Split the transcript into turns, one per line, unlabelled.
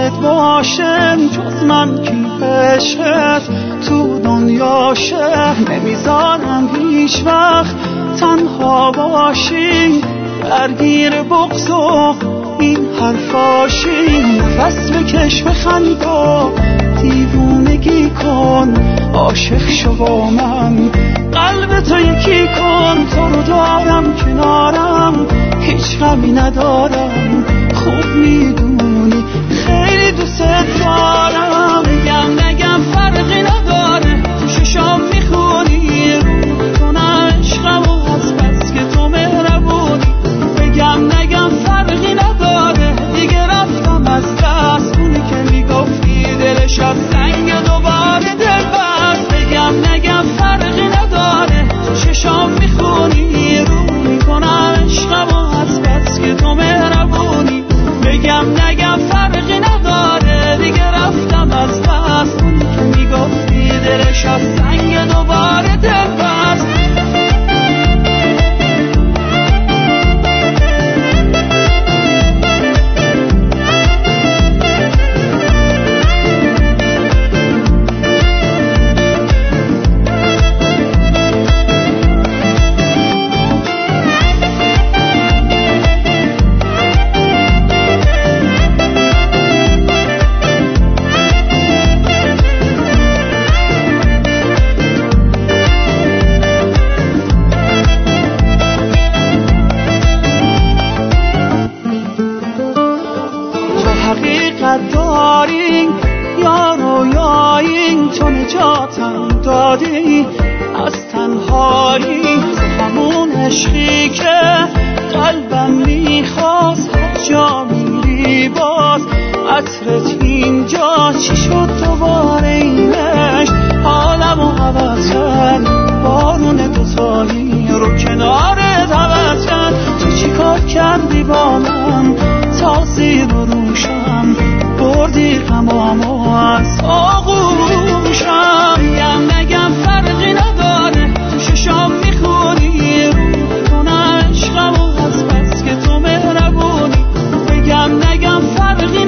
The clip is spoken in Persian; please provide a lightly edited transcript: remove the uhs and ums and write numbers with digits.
یادت باشه جز من کی عشقت تو دنیاشه. نمیذارم هیچ وقت تنها باشی، درگیر بغض و این حرفاشی. نفس بکش بخند و دیوونگی کن، عاشق شو با من قلب تو یکی کن. تو رو دارم کنارم هیچ غمی ندارم، خوب میدونی خیلی دوست دارم. میگم نگم فرقی نداره، تو ششام میخونی رو میکنم عشقم و از بس که تو مهربونی. بگم نگم فرقی نداره، دیگه رفتم از دست اونی که میگفتی دلش از سنگ دوباره دل بست. بگم نگم فرقی نداره، تو ششام میخونی رو میکنم عشقم و از بس که تو مهربونی. بگم نگم فرقی نداره، دیگه رفتم از دست اونی که میگفتی دلش از سنگ دوباره دل بست. داریم یا رویاییم، تو نجاتم دادی از تنهایی. همون عشقی که قلبم میخواست، هر جا میری باز عطرت اینجا. چی شد دوباره این عشق عالمو عوض کرد، بارون دوتایی رو کنارت عوض کرد. تو چی کار کردی با من تا زیر و روشم بردی غمامو از آغوشم. میگم نگم فرقی نداره، تو ششام میخونی رو میکنم عشقم و از بس که تو مهربونی. بگم نگم فرقی